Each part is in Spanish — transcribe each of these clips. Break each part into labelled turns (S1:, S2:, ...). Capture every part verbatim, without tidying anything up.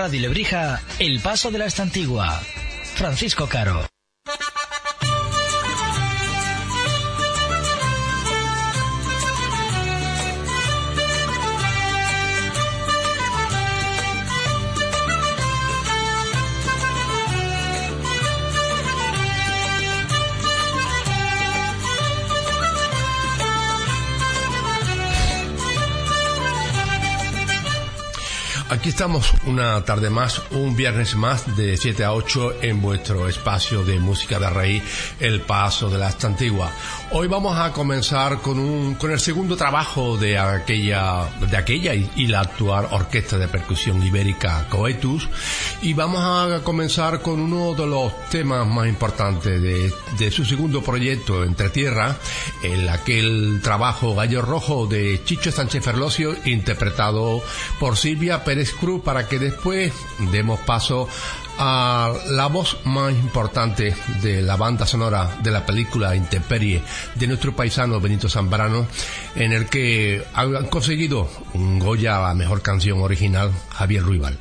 S1: Radio Lebrija, El Paso de la Estantigua. Francisco Caro.
S2: Aquí estamos una tarde más, un viernes más de siete a ocho en vuestro espacio de música de raíz, El Paso de la Estantigua. Hoy vamos a comenzar con un con el segundo trabajo de aquella de aquella y, y la actual Orquesta de Percusión Ibérica Coetus, y vamos a comenzar con uno de los temas más importantes de, de su segundo proyecto, Entre Tierra, el aquel trabajo Gallo Rojo de Chicho Sánchez Ferlosio, interpretado por Silvia Pérez Cruz, para que después demos paso a la voz más importante de la banda sonora de la película Intemperie de nuestro paisano Benito Zambrano, en el que han conseguido un Goya a la mejor canción original, Javier Ruibal.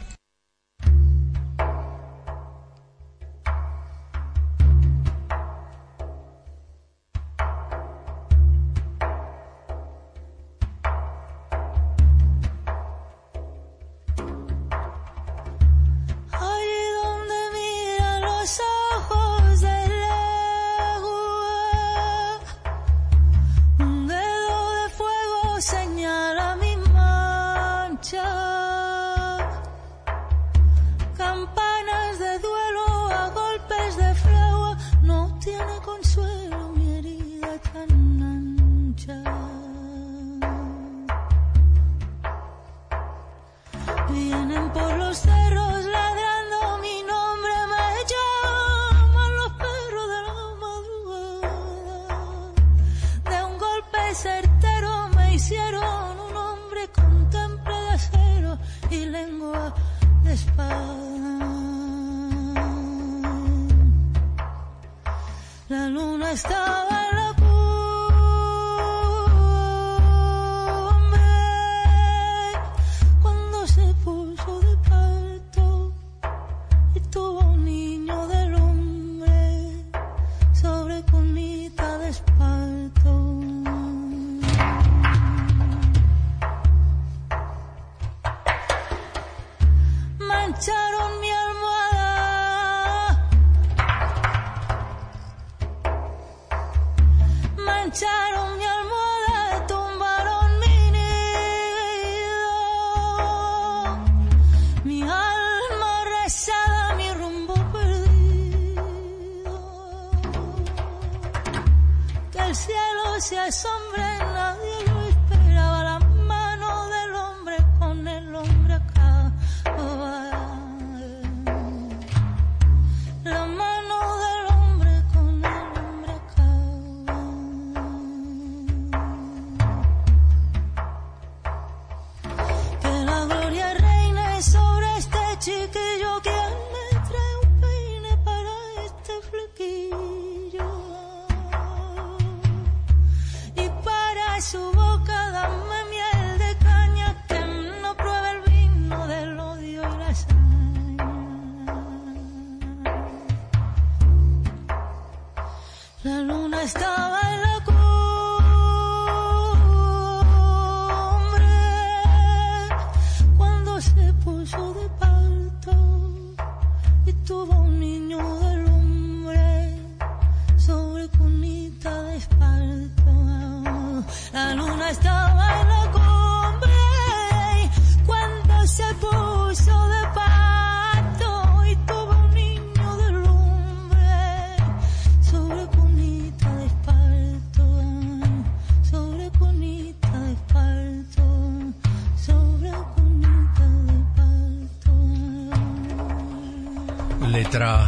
S2: Letra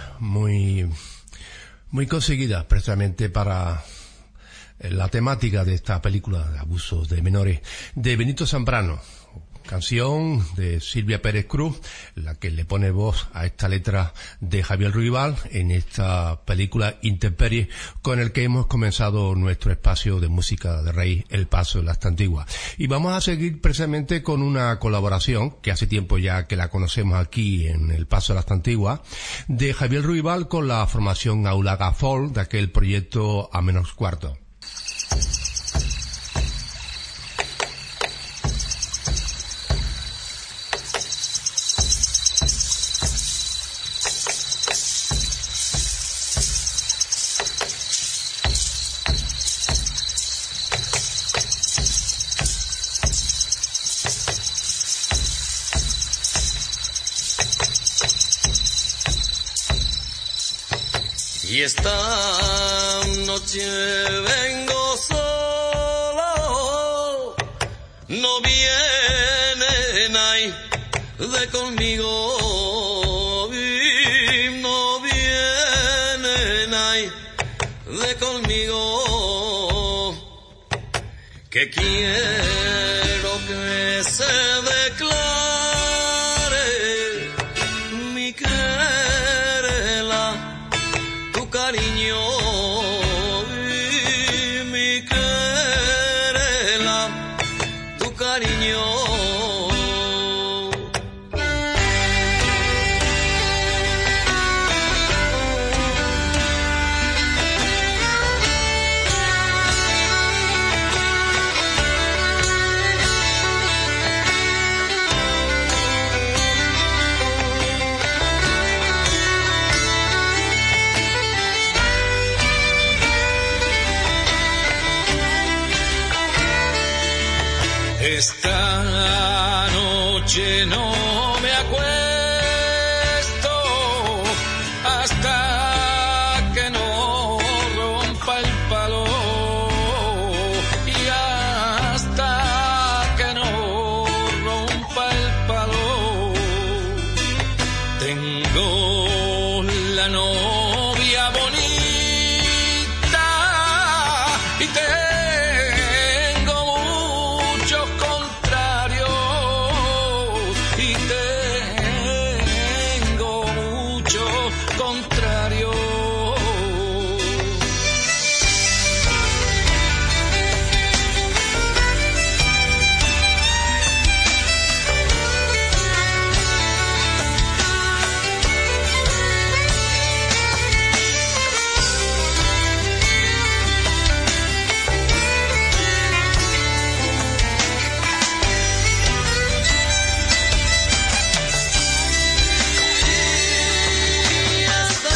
S2: muy muy conseguida precisamente para la temática de esta película de abusos de menores de Benito Zambrano, canción de Silvia Pérez Cruz, la que le pone voz a esta letra de Javier Ruibal en esta película Intemperie, con el que hemos comenzado nuestro espacio de música de raíz, El Paso de la Antigua. Y vamos a seguir precisamente con una colaboración, que hace tiempo ya que la conocemos aquí en El Paso de la Antigua, de Javier Ruibal con la formación Aulaga Folk, de aquel proyecto A Menos Cuarto.
S3: Y esta noche vengo solo, no viene nadie de conmigo, no viene nadie de conmigo, que quiero que se declare mi querela, cariño, mi querela, tu cariño.
S4: Esta noche no me acuesto hasta que no rompa el palo y hasta que no rompa el palo. Tengo la novia bonita y te
S3: Esta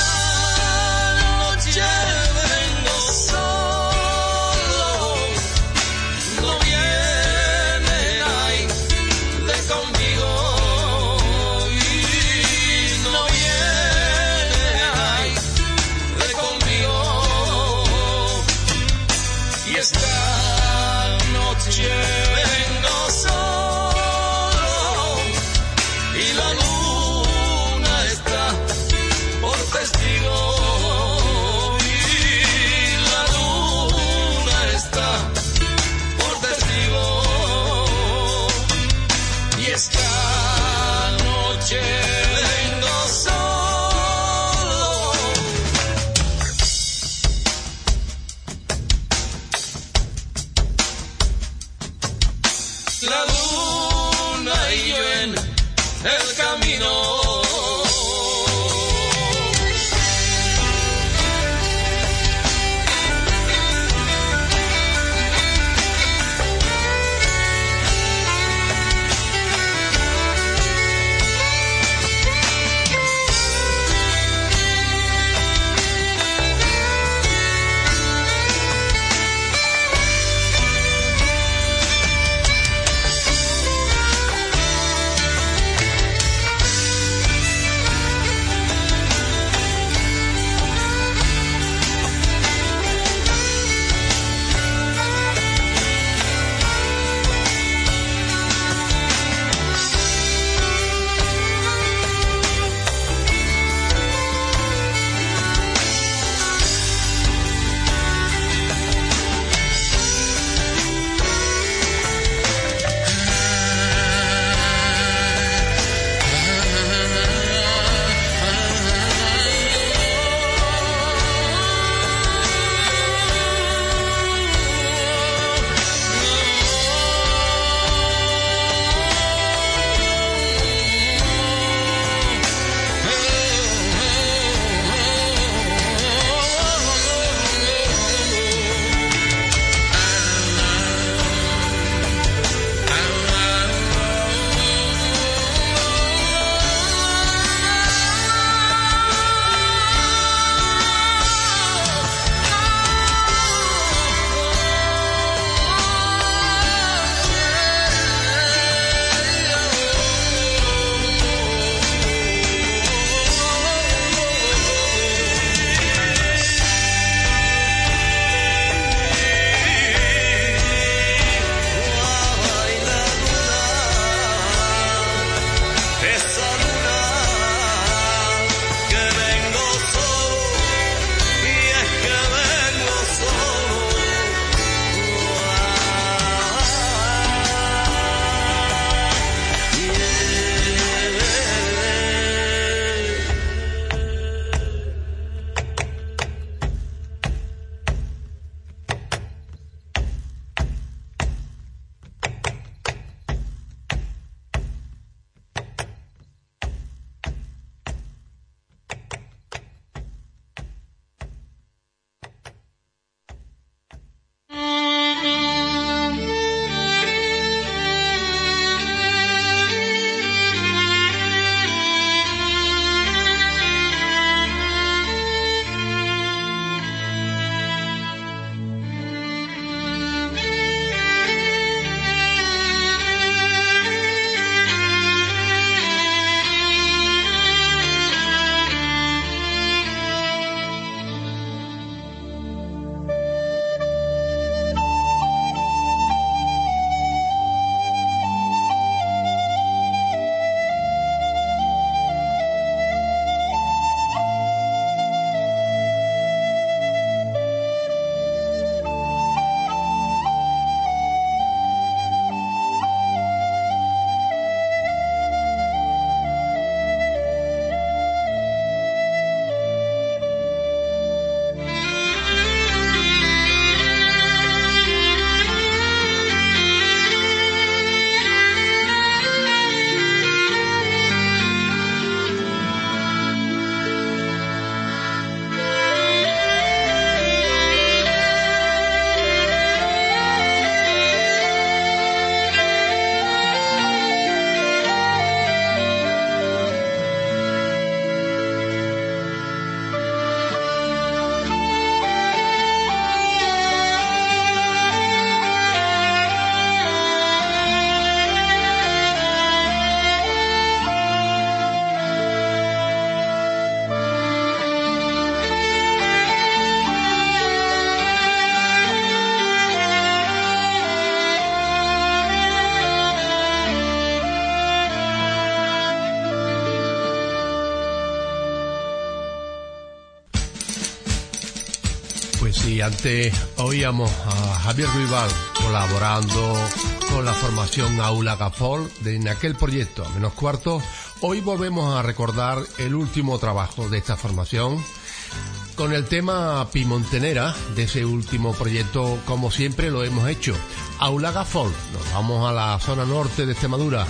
S2: Pues sí, antes oíamos a Javier Ruibal colaborando con la formación Aula Gafol en aquel proyecto, a menos cuarto. Hoy volvemos a recordar el último trabajo de esta formación con el tema Pimontenera de ese último proyecto, como siempre lo hemos hecho. Aula Gafol, nos vamos a la zona norte de Extremadura.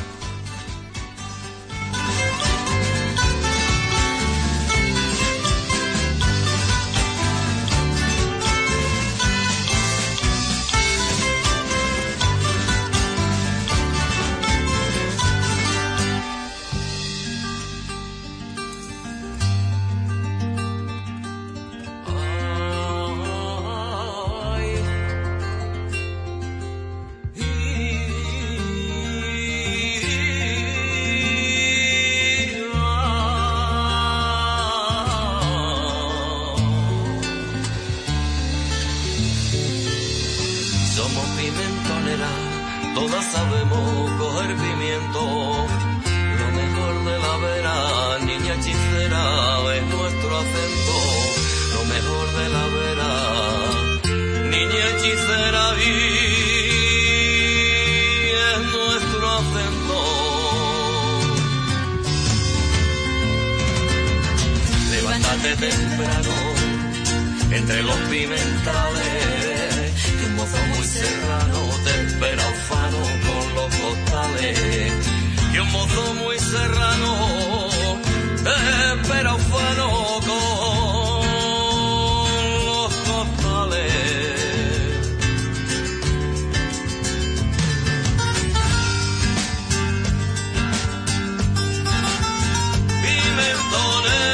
S3: Temprano, entre los pimentales, que un mozo muy serrano te espera ufano con los costales, que un mozo muy serrano te espera ufano con los costales. Pimentones,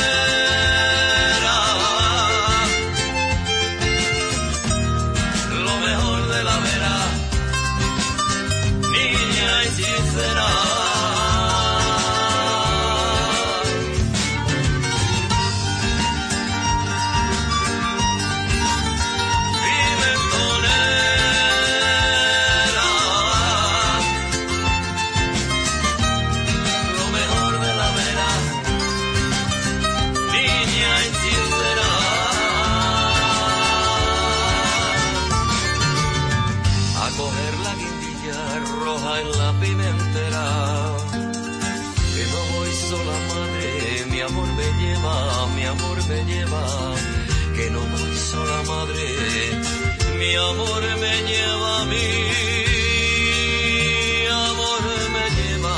S3: que no voy sola madre, mi amor me lleva a mí, mi amor me lleva.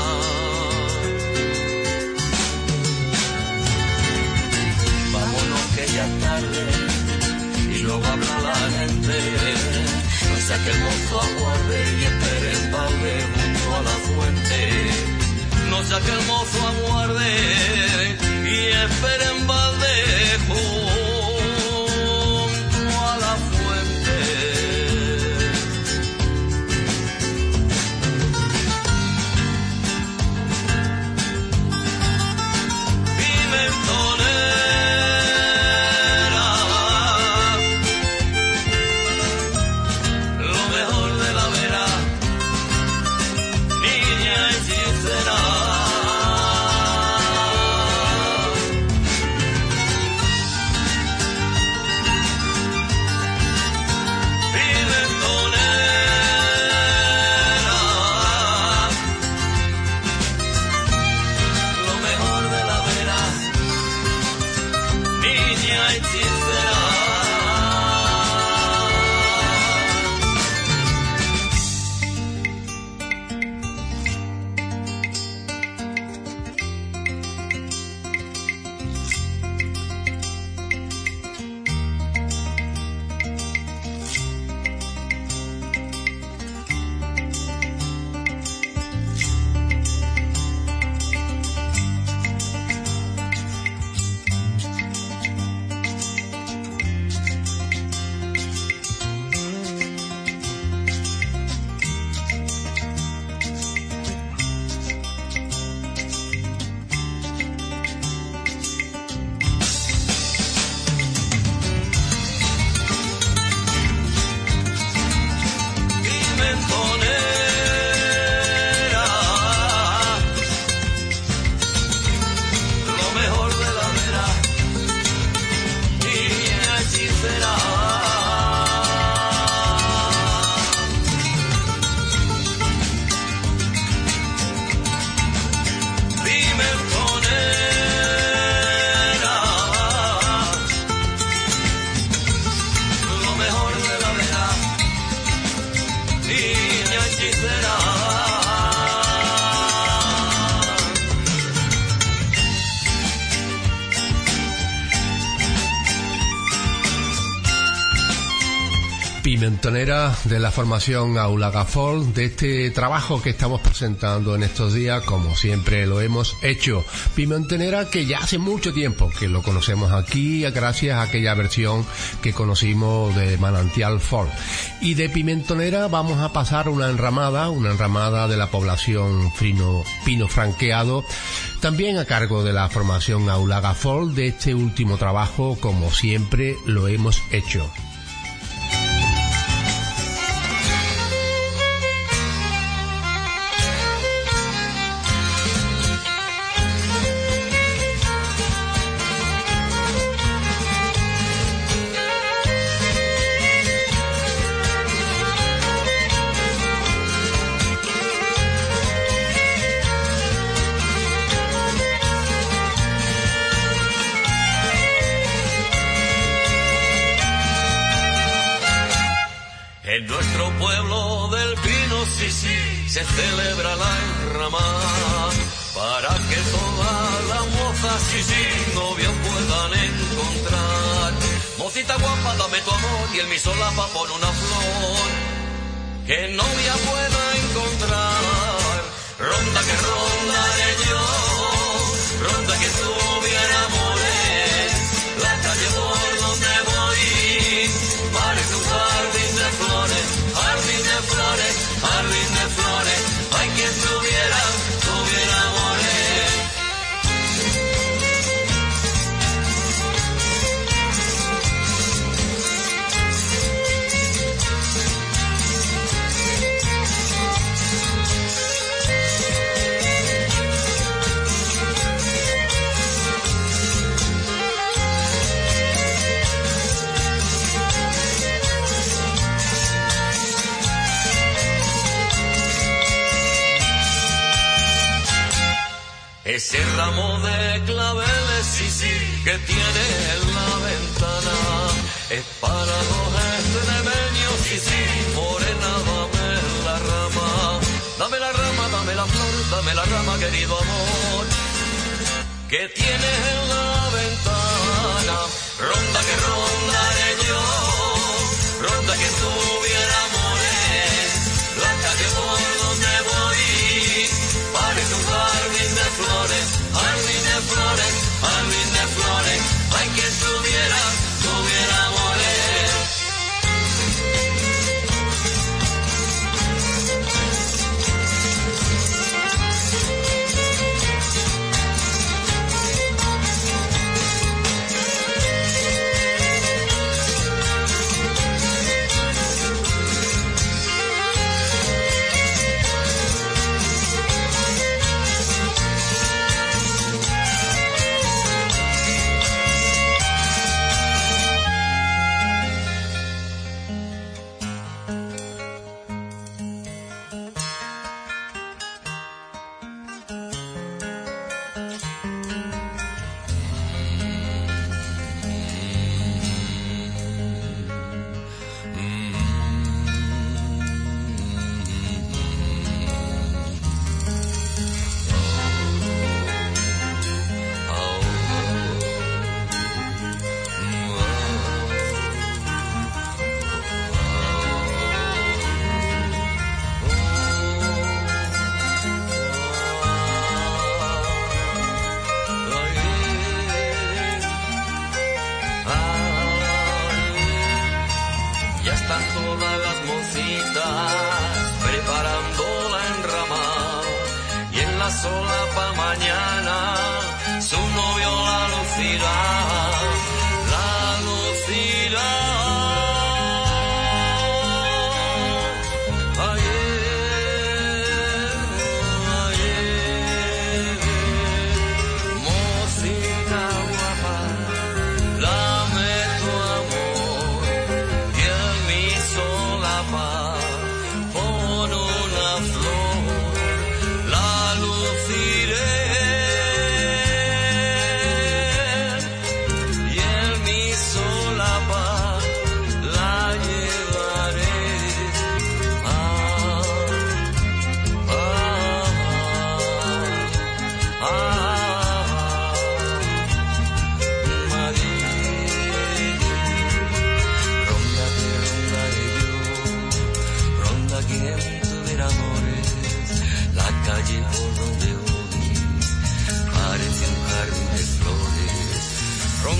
S3: Vámonos que ya es tarde y luego habla la gente, no sea que el mozo aguarde y espere en balde junto a la fuente, no sea que el mozo aguarde y espere en balde junto a la fuente. Pimentonera, lo mejor de la vera, niña hechicera.
S2: Pimentonera de la formación Aulaga Folk, de este trabajo que estamos presentando en estos días, como siempre lo hemos hecho. Pimentonera que ya hace mucho tiempo que lo conocemos aquí, gracias a aquella versión que conocimos de Manantial Folk. Y de Pimentonera vamos a pasar una enramada, una enramada de la población Frino, Pino Franqueado, también a cargo de la formación Aulaga Folk, de este último trabajo, como siempre lo hemos hecho.
S3: En nuestro pueblo del Pino, sí, sí, se celebra la enramada para que todas las mozas, sí, sí, novios puedan encontrar. Mocita guapa, dame tu amor y el mi solapa pon una flor que novia pueda encontrar. Ronda que rondaré yo, ronda que tuviera amores, la calle por donde voy parece un jardín de flores, jardín de flores, jardín de flores. Hay quien tuviera, tuviera amores. Ese ramo de claveles, sí, sí, que tiene en la ventana es para los extremeños, sí, sí, morena, dame la rama, dame la rama, dame la flor, dame la rama, querido amor, que tienes en la ventana. Ronda que rondaré yo, ronda que tuviera amores, la calle por donde voy parece un jardín de flores, jardín de flores, jardín de flores. Hay quien tuviera, tuviera amores.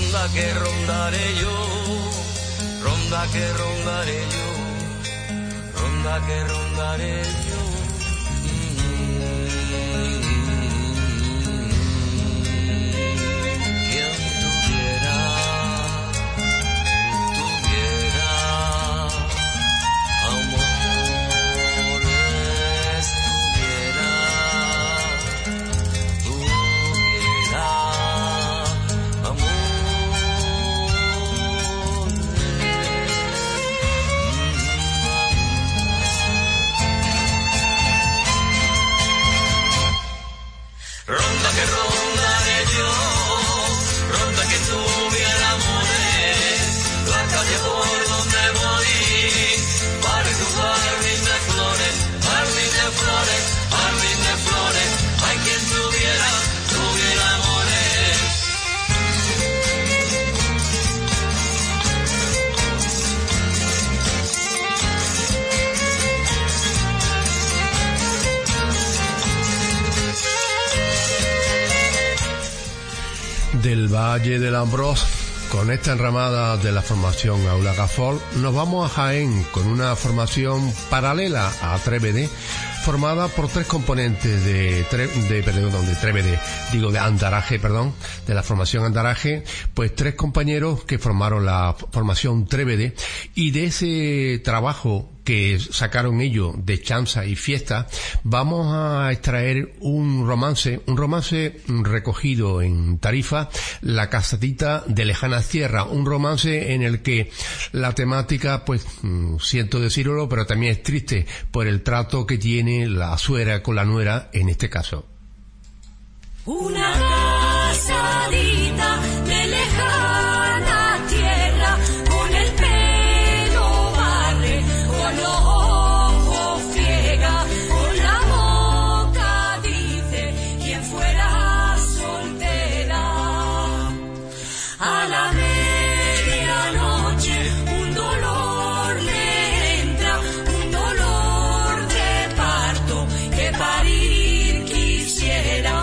S3: ronda que rondaré yo, ronda que rondaré yo, ronda que rondaré yo. Quien tuviera, tuviera amores, tuviera, tuviera ronda que rondaré yo, ronda que tuviera amores, la calle por donde voy parece un jardín de flores, jardín de flores, jardín de flores, hay quien tuviera, tuviera amores.
S2: Del Valle del Ambrós, con esta enramada de la formación Aulaga Folk, nos vamos a Jaén con una formación paralela a tres B D, formada por tres componentes de, de perdón, de tres B D, digo de Andaraje, perdón, de la formación Andaraje, pues tres compañeros que formaron la formación tres B D, y de ese trabajo que sacaron ellos de Chanza y Fiesta, vamos a extraer un romance, un romance recogido en Tarifa, La Casadita de Lejanas Tierras, un romance en el que la temática, pues, siento decirlo, pero también es triste por el trato que tiene la suegra con la nuera en este caso.
S5: Una casadita de lejana tierra, con el pelo barre, con los ojos friega, con la boca dice, quien fuera soltera. A la medianoche un dolor le entra, un dolor de parto, que parir quisiera.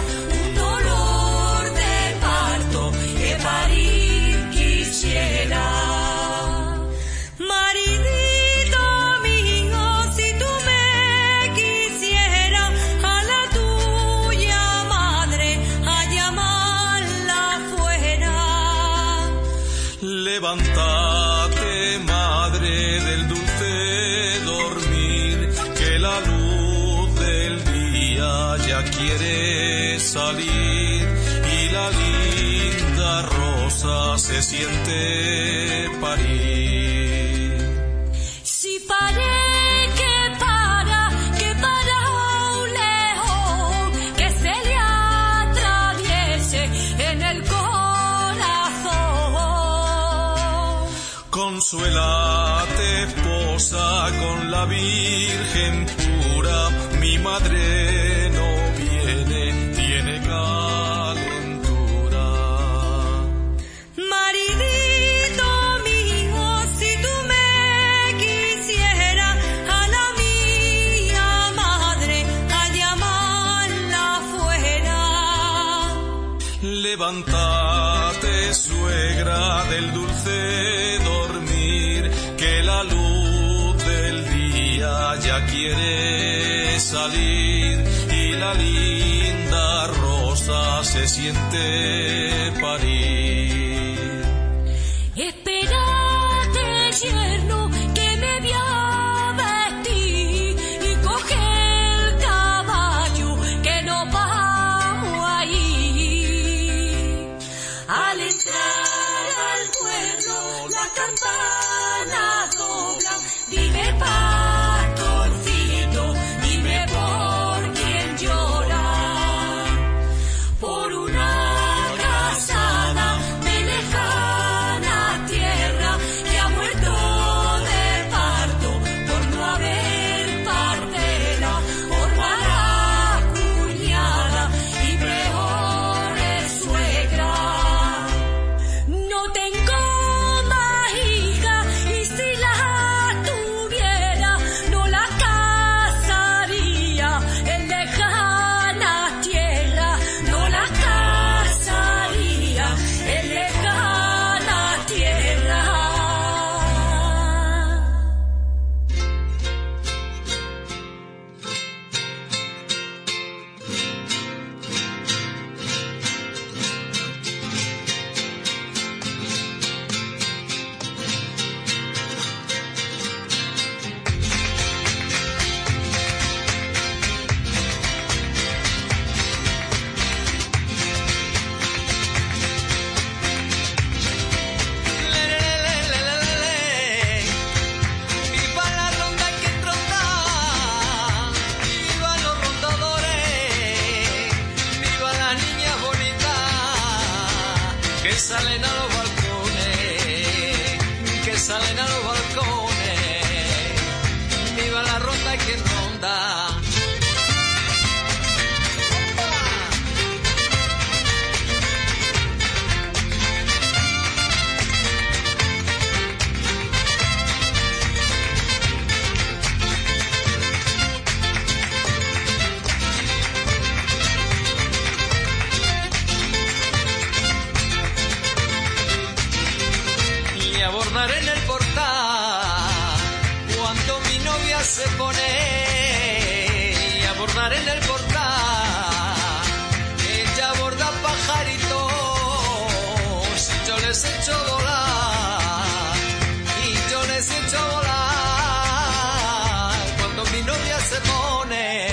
S5: Maridito mío, si tú me quisieras, a la tuya madre a llamarla fuera.
S4: Levántate, madre del dulce dormir, que la luz del día ya quiere salir y la linda rosa se siente parir.
S5: Si paré que para, que para un león, que se le atraviese en el corazón.
S4: Consuélate, esposa, con la Virgen pura, mi madre no viene, tiene calentura.
S5: Maridito mío, si tú me quisieras, a la mía madre a llamarla fuera.
S4: Levántate, suegra del dulce dormir, que la luz del día ya quiere salir y la linda rosa se siente parir.
S5: Espérate, yerno, que me voy a vestir y coge el caballo, que nos vamos a ir. Al entrar al pueblo, las campanas doblan, dime pastorcito, dime por quién llora. Por una casada de lejana tierra, que ha muerto de parto, por no haber partera, por mala cuñada y peor es suegra. No tengo más hija, y si la tuviera, no la casaría en lejana tierra, no la casaría en lejana
S3: adornar en el portal. Cuando mi novia se pone a bordar en el portal, ella borda pajaritos y yo les echo volar, y yo les echo volar. Cuando mi novia se pone.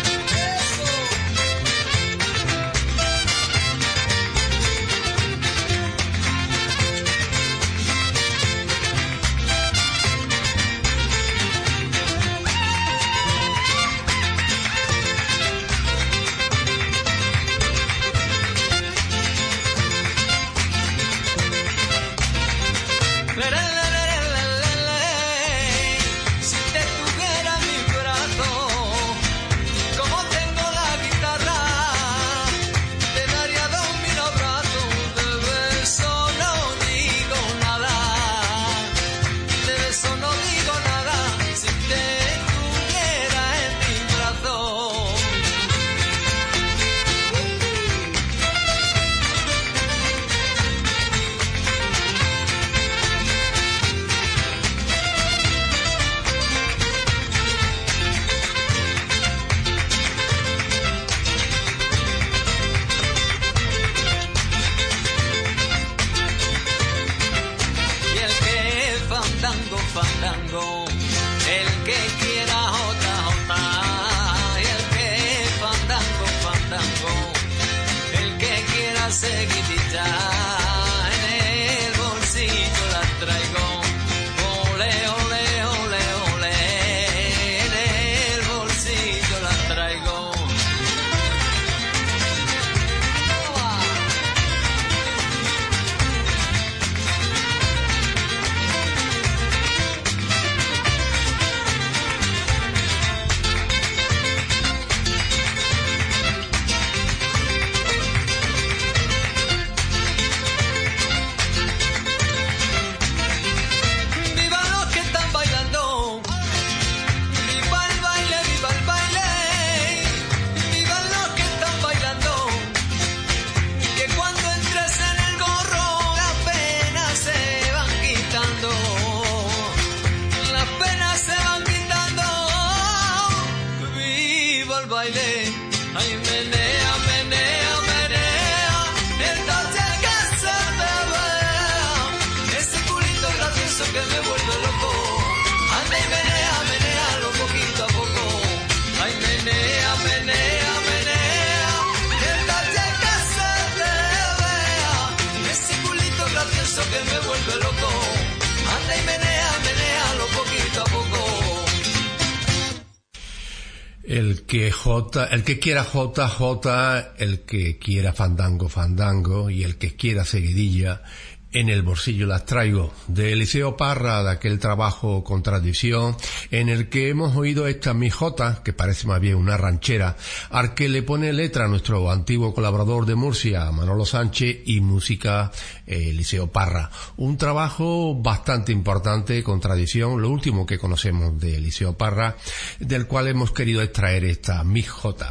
S2: El que J, el que quiera J, J, el que quiera fandango, fandango, y el que quiera seguidilla, en el bolsillo las traigo. De Eliseo Parra, de aquel trabajo con tradición, en el que hemos oído esta mijota, que parece más bien una ranchera, al que le pone letra a nuestro antiguo colaborador de Murcia, Manolo Sánchez, y música eh, Eliseo Parra. Un trabajo bastante importante, con tradición, lo último que conocemos de Eliseo Parra, del cual hemos querido extraer esta mijota.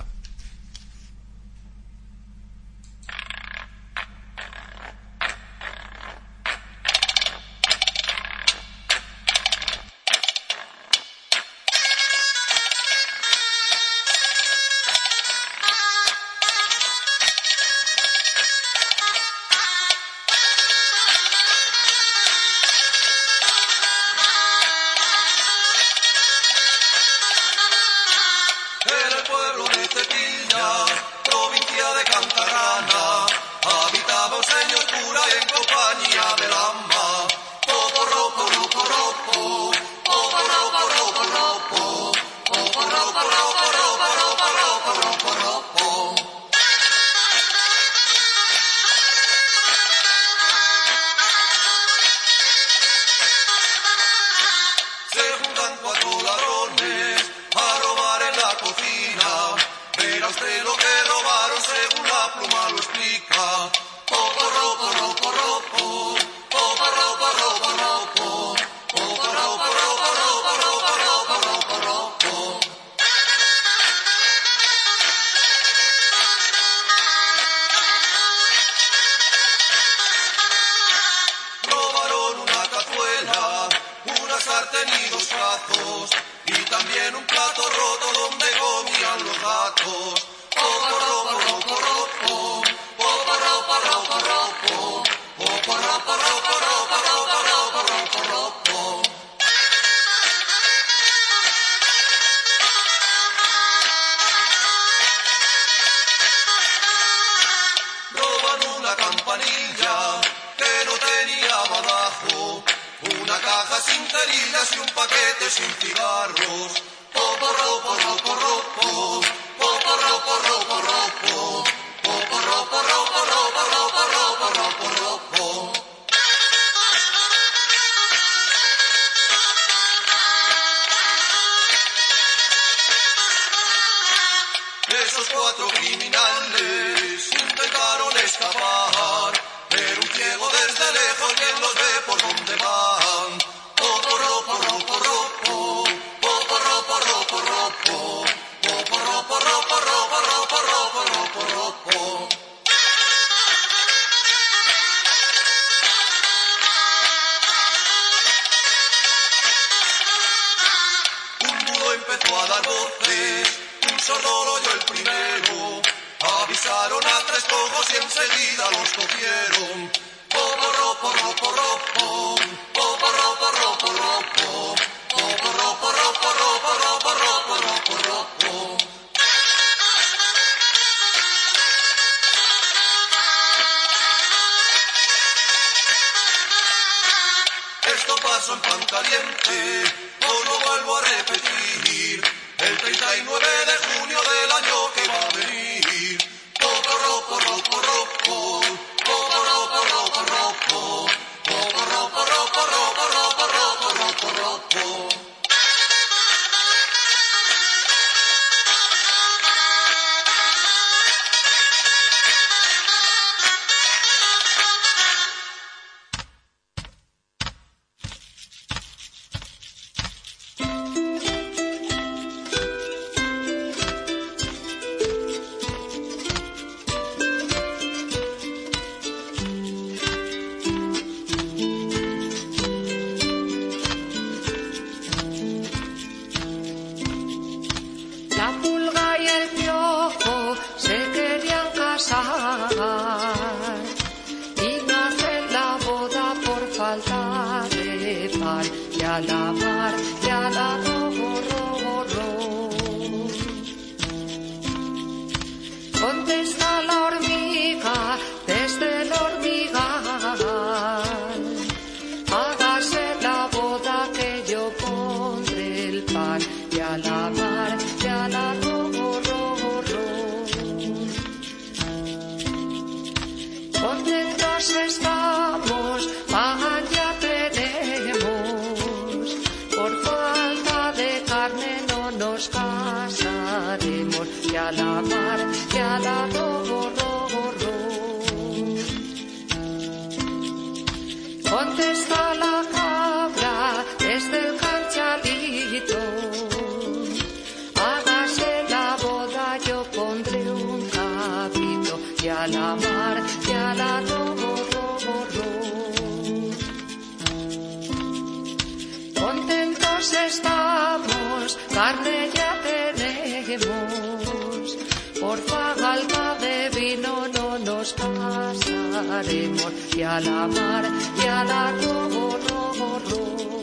S3: Era el pueblo de este sartén y dos cazos, y también un plato roto donde comían los gatos. Poporro, porro, porro, po, poporro, porro, porro, po, poporro, porro, porro, porro, porro, porro, porro, po. Roban una campanilla que no tenía badajo, una caja sin cerillas y un paquete sin cigarros. Poporro, porro, porro, po, poporro, porro, porro, po, poporro, porro, porro, porro, porro, porro, porro, po. Esos cuatro criminales intentaron escapar, pero un ciego desde lejos bien los ve por donde van. Poporro, porro, porro, po, poporro, porro, porro, po, poporro, porro, porro, porro, porro, porro, porro, po. Un mudo empezó a dar voces, un sordo lo oyó el primero. Avisaron a tres cojos y enseguida los cogieron. Poporro, porro, porro, po, poporro, porro, porro, po, poporro, porro, porro, porro, porro, porro, porro, po. Esto pasó en Pancaliente, os lo vuelvo a repetir, el treinta y nueve de junio del año que va a venir. Poporro, porro, porro, po, poporro, porro, porro, po, poporro, porro, porro, porro, porro, porro, porro, po.
S6: Y a la mar, y a la ro, ro, ro.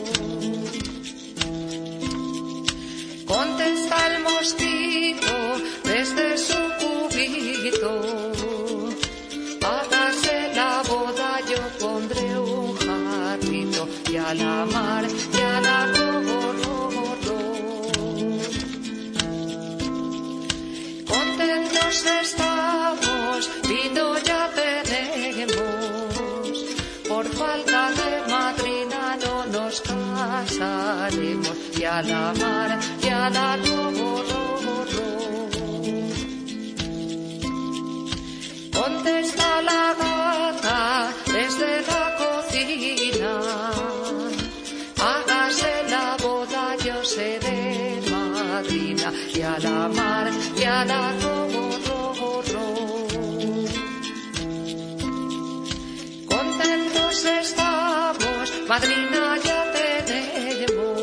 S6: Contesta el mosquito desde su cubito. Hágase la boda, yo pondré un jarrito. Y a la mar, y a la ro, ro, ro. Contentos estamos, vino ya tenemos. Por falta de madrina no nos casaremos. Y a la mar, y a la ro, ro, ro. Contesta la gata desde la cocina. Hágase la boda, yo seré madrina. Y a la mar, y a la ro, ro, ro. Contentos estamos, madrina ya tenemos.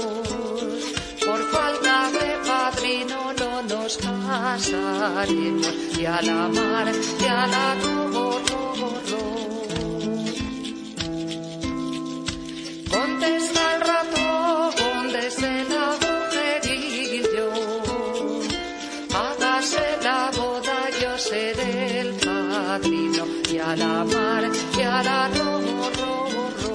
S6: casaremos y a la mar y a la ro, ro, ro. Contesta el ratón desde el agujerillo, hágase la boda, yo seré el padrino y a la mar y a la ro, ro, ro.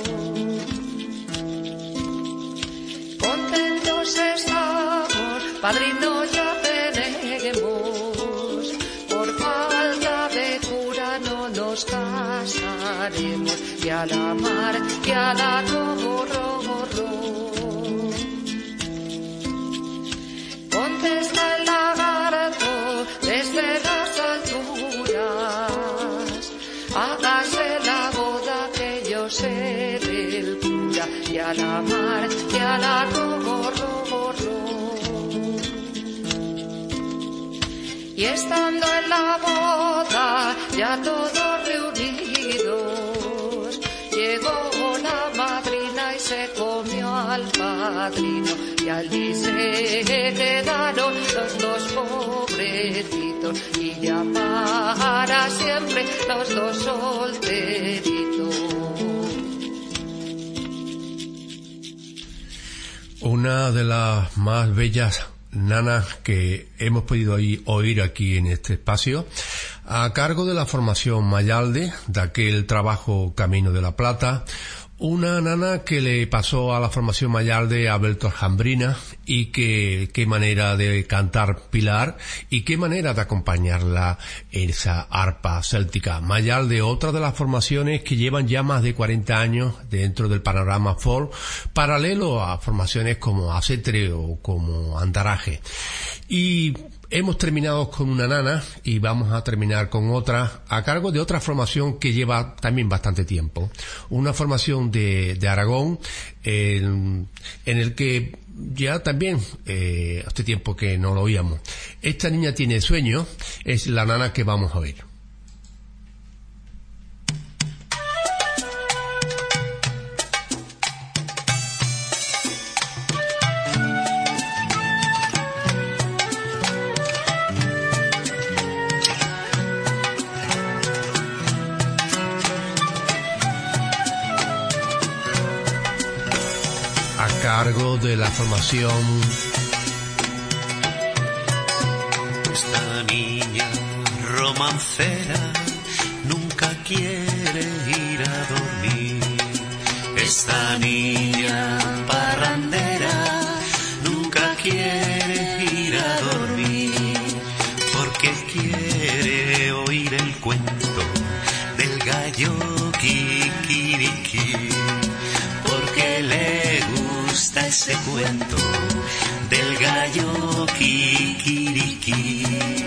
S6: Contentos estamos, padrino ya tenemos, por falta de cura no nos casaremos y a la mar y a la ro, ro, ro. Contesta el lagarto desde las alturas, hágase la boda que yo seré el cura y a la mar y a la ro, ro, ro. Y estando en la boda ya todos reunidos, llegó la madrina y se comió al padrino y allí se quedaron los dos pobrecitos y ya para siempre los dos solteritos.
S2: Una de las más bellas nanas que hemos podido oír aquí en este espacio, a cargo de la formación Mayalde, de aquel trabajo Camino de la Plata, una nana que le pasó a la formación Mayalde a Alberto Jambrina, y que qué manera de cantar Pilar y qué manera de acompañarla esa arpa céltica. Mayalde, otra de las formaciones que llevan ya más de cuarenta años dentro del panorama folk, paralelo a formaciones como Acetre o como Andaraje. Y hemos terminado con una nana y vamos a terminar con otra a cargo de otra formación que lleva también bastante tiempo. Una formación de, de Aragón en, en el que ya también eh, hace tiempo que no lo oíamos. Esta niña tiene sueño, es la nana que vamos a oír. Cargo de la formación.
S3: Esta niña romancera nunca quiere ir a dormir. Esta niña parrandera nunca quiere ir a dormir, porque quiere oír el cuento del gallo kikiriki, porque le gusta ese cuento del gallo kikiriki.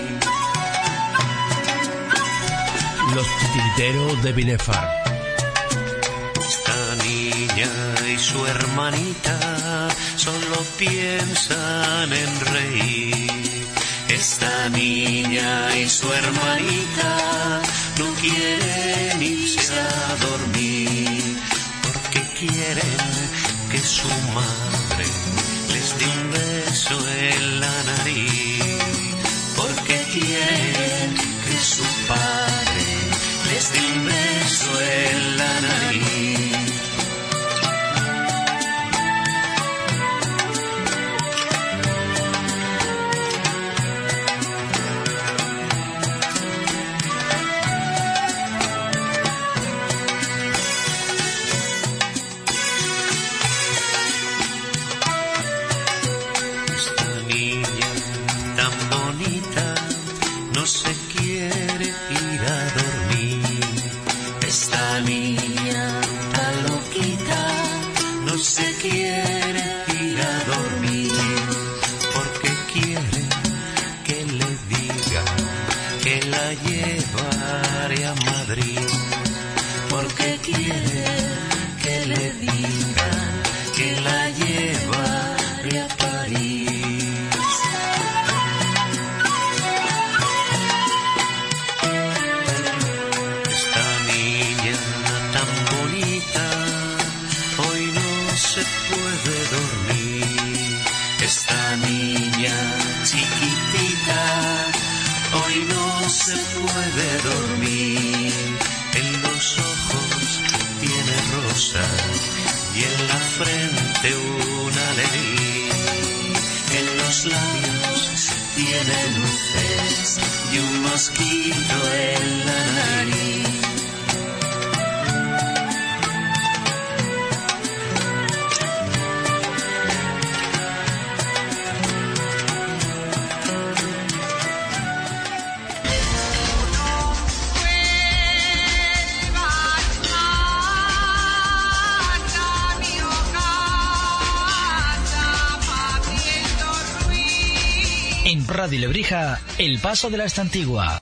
S2: Los titiriteros de Binefar.
S3: Esta niña y su hermanita solo piensan en reír. Esta niña y su hermanita no quieren irse a dormir, porque quieren que su madre les dé un beso en la nariz, porque quieren que su padre les dé un beso en la nariz. Esta niña chiquitita se puede dormir. En los ojos tiene rosas y en la frente una alegría. En los labios tiene luces y un mosquito en la nariz.
S1: Radio Lebrija, El Paso de la Estantigua.